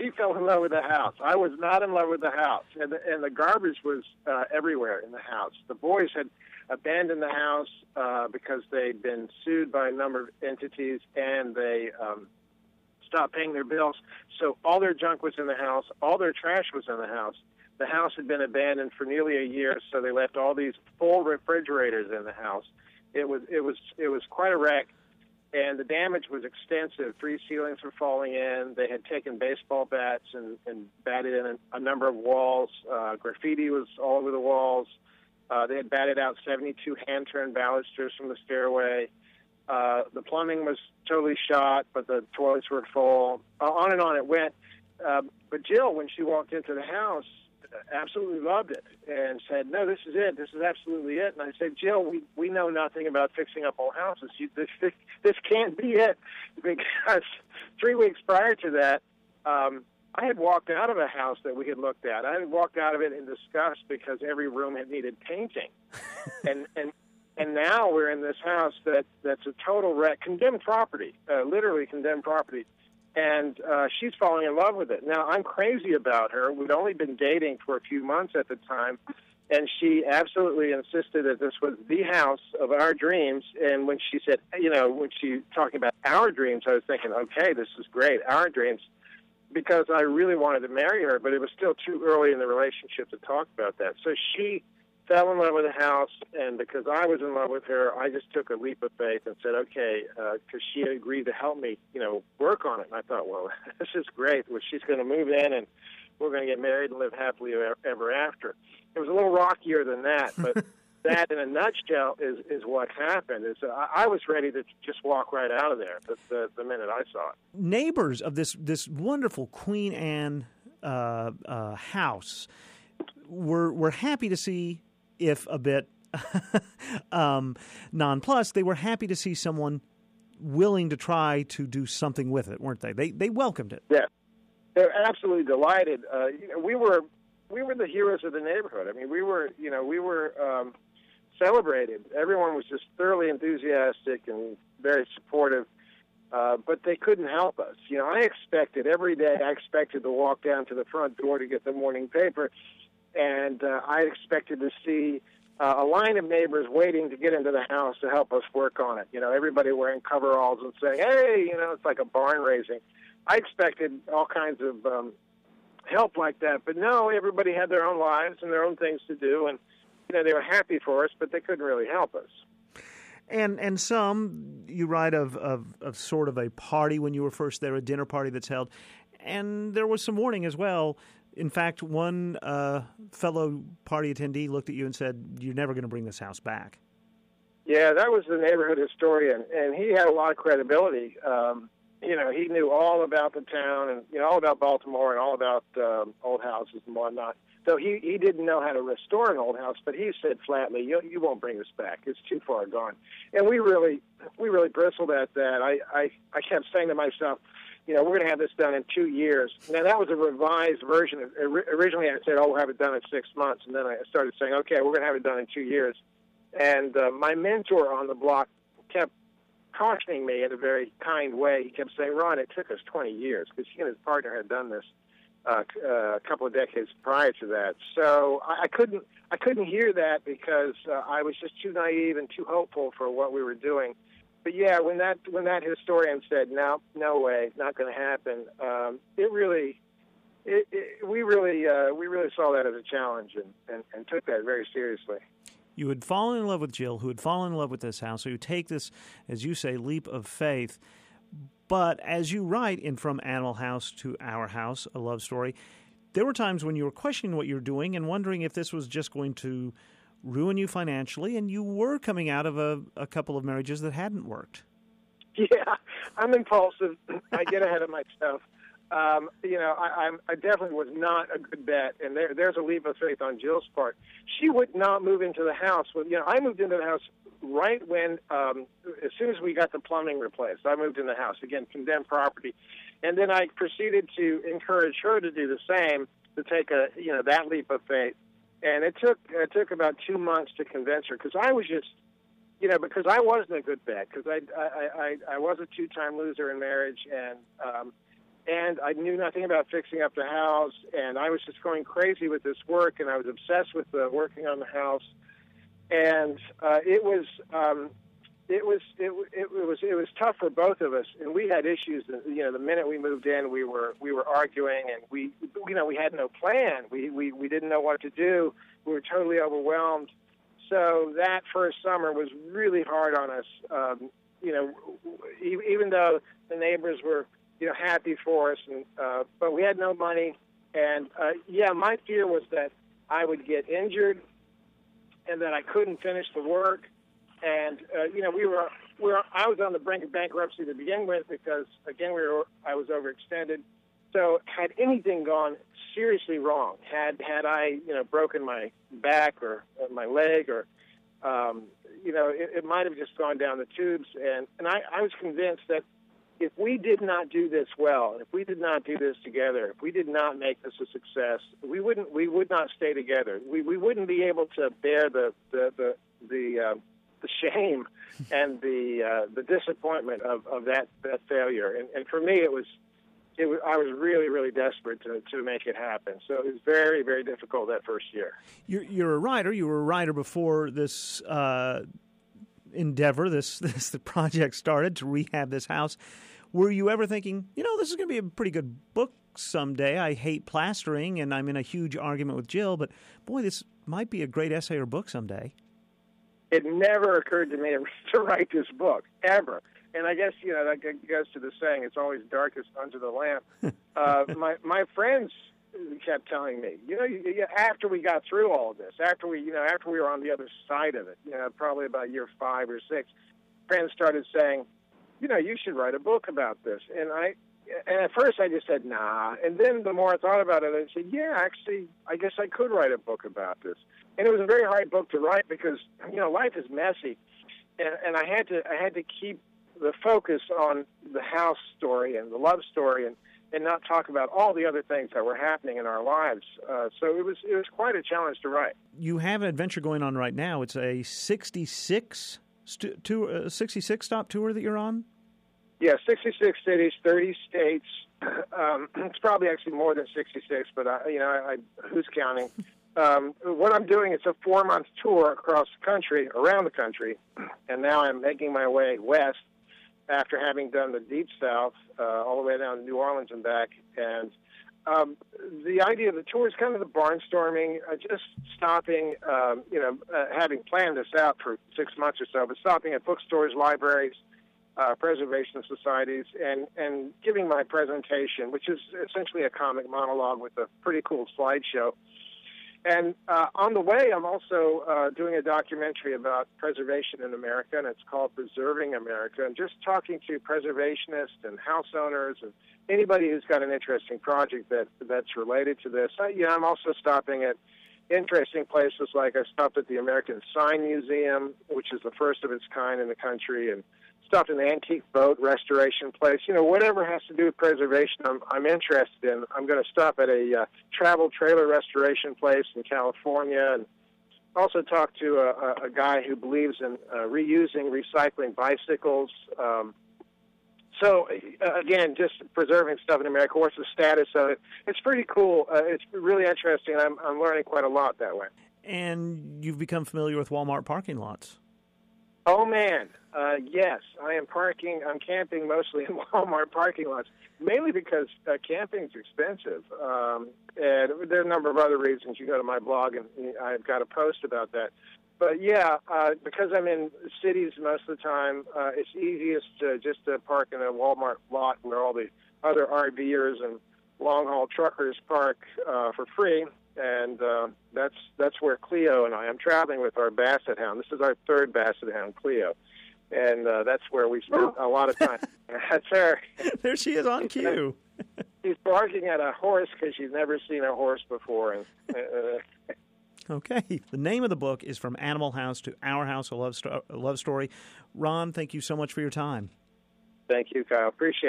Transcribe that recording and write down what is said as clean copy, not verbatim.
she fell in love with the house. I was not in love with the house, and the garbage was everywhere in the house. The boys had abandoned the house because they'd been sued by a number of entities, and they stopped paying their bills. So all their junk was in the house. All their trash was in the house. The house had been abandoned for nearly a year, so they left all these full refrigerators in the house. It was quite a wreck, and the damage was extensive. 3 ceilings were falling in. They had taken baseball bats and batted in a number of walls. Graffiti was all over the walls. They had batted out 72 hand-turned balusters from the stairway. The plumbing was totally shot, but the toilets were full. On and on it went. But Jill, when she walked into the house, absolutely loved it and said, "No, this is it. This is absolutely it." And I said, "Jill, we know nothing about fixing up old houses. This can't be it," because 3 weeks prior to that, I had walked out of a house that we had looked at. I had walked out of it in disgust because every room had needed painting, and now we're in this house that's a total wreck, condemned property, literally condemned property. And she's falling in love with it. Now, I'm crazy about her. We'd only been dating for a few months at the time, and she absolutely insisted that this was the house of our dreams. And when she said, when she talking about our dreams, I was thinking, okay, this is great, our dreams, because I really wanted to marry her, but it was still too early in the relationship to talk about that. So she fell in love with the house, and because I was in love with her, I just took a leap of faith and said, okay, because she had agreed to help me, work on it. And I thought, well, this is great. Well, she's going to move in, and we're going to get married and live happily ever after. It was a little rockier than that, but that, in a nutshell, is what happened. I was ready to just walk right out of there the minute I saw it. Neighbors of this wonderful Queen Anne house were happy to see, if a bit nonplussed, they were happy to see someone willing to try to do something with it, weren't they? They welcomed it. Yeah, they're absolutely delighted. We were the heroes of the neighborhood. I mean, we were celebrated. Everyone was just thoroughly enthusiastic and very supportive. But they couldn't help us. I expected every day. I expected to walk down to the front door to get the morning paper. And I expected to see a line of neighbors waiting to get into the house to help us work on it. Everybody wearing coveralls and saying, hey, it's like a barn raising. I expected all kinds of help like that. But no, everybody had their own lives and their own things to do. And, they were happy for us, but they couldn't really help us. And some, you write of sort of a party when you were first there, a dinner party that's held. And there was some warning as well. In fact, one fellow party attendee looked at you and said, "You're never going to bring this house back." Yeah, that was the neighborhood historian, and he had a lot of credibility. He knew all about the town and all about Baltimore and all about old houses and whatnot. So he didn't know how to restore an old house, but he said flatly, "You won't bring this back. It's too far gone." And we really bristled at that. I kept saying to myself, we're going to have this done in 2 years. Now, that was a revised version. Originally, I said, we'll have it done in 6 months. And then I started saying, okay, we're going to have it done in 2 years. And my mentor on the block kept cautioning me in a very kind way. He kept saying, Ron, it took us 20 years, because he and his partner had done this a couple of decades prior to that. So I couldn't hear that because I was just too naive and too hopeful for what we were doing. But yeah, when that historian said, no way, not going to happen, we really saw that as a challenge and took that very seriously. You had fallen in love with Jill, who had fallen in love with this house, so you take this, as you say, leap of faith. But as you write in From Animal House to Our House, a love story, there were times when you were questioning what you were doing and wondering if this was just going to ruin you financially, and you were coming out of a couple of marriages that hadn't worked. Yeah, I'm impulsive. I get ahead of myself. I definitely was not a good bet, and there's a leap of faith on Jill's part. She would not move into the house. I moved into the house right when, as soon as we got the plumbing replaced. I moved in the house, again, condemned property. And then I proceeded to encourage her to do the same, to take that leap of faith. And it took about 2 months to convince her, because I was just, because I wasn't a good bet, because I was a 2-time loser in marriage, and and I knew nothing about fixing up the house, and I was just going crazy with this work, and I was obsessed with working on the house, and it was tough for both of us, and we had issues. You know, the minute we moved in, we were arguing, and we had no plan. We didn't know what to do. We were totally overwhelmed. So that first summer was really hard on us. You know, even though the neighbors were happy for us, and but we had no money. And my fear was that I would get injured, and that I couldn't finish the work. And I was on the brink of bankruptcy to begin with because again I was overextended. So had anything gone seriously wrong, had I broken my back or my leg or it might have just gone down the tubes. And I was convinced that if we did not do this well, if we did not do this together, if we did not make this a success, we would not stay together. We wouldn't be able to bear the shame and the disappointment of that failure. And for me, I was really, really desperate to make it happen. So it was very, very difficult that first year. You're a writer. You were a writer before this endeavor, the project started to rehab this house. Were you ever thinking, this is going to be a pretty good book someday? I hate plastering, and I'm in a huge argument with Jill, but boy, this might be a great essay or book someday. It never occurred to me to write this book, ever. And I guess, that goes to the saying, it's always darkest under the lamp. My friends kept telling me, after we got through all of this, after we were on the other side of it, probably about year 5 or 6, friends started saying, you should write a book about this. And at first I just said, nah. And then the more I thought about it, I said, yeah, actually, I guess I could write a book about this. And it was a very hard book to write because, life is messy. And I had to keep the focus on the house story and the love story and not talk about all the other things that were happening in our lives. So it was quite a challenge to write. You have an adventure going on right now. It's a 66 stop tour that you're on? Yeah, 66 cities, 30 states. It's probably actually more than 66, but who's counting? What I'm doing is a 4-month tour across the country, around the country, and now I'm making my way west after having done the Deep South, all the way down to New Orleans and back. And the idea of the tour is kind of the barnstorming, just stopping, having planned this out for 6 months or so, but stopping at bookstores, libraries, preservation societies, and giving my presentation, which is essentially a comic monologue with a pretty cool slideshow. And on the way, I'm also doing a documentary about preservation in America, and it's called Preserving America, and just talking to preservationists and house owners and anybody who's got an interesting project that's related to this. I'm also stopping at interesting places, like I stopped at the American Sign Museum, which is the first of its kind in the country, and stopped in the antique boat restoration place. Whatever has to do with preservation, I'm interested in. I'm going to stop at a travel trailer restoration place in California, and also talk to a guy who believes in reusing, recycling bicycles. So, again, just preserving stuff in America. What's the status of it? It's pretty cool. It's really interesting. I'm learning quite a lot that way. And you've become familiar with Walmart parking lots. Oh, man. Yes, I'm camping mostly in Walmart parking lots, mainly because camping's expensive. And there are a number of other reasons. You go to my blog, and I've got a post about that. But, yeah, because I'm in cities most of the time, it's easiest just to park in a Walmart lot where all the other RVers and long-haul truckers park for free. And that's where Cleo and I'm traveling with our Basset Hound. This is our 3rd Basset Hound, Cleo. And that's where we spend a lot of time. That's her. There she is on cue. She's barking at a horse because she's never seen a horse before. Okay. The name of the book is From Animal House to Our House, a love story. Ron, thank you so much for your time. Thank you, Kyle. Appreciate it.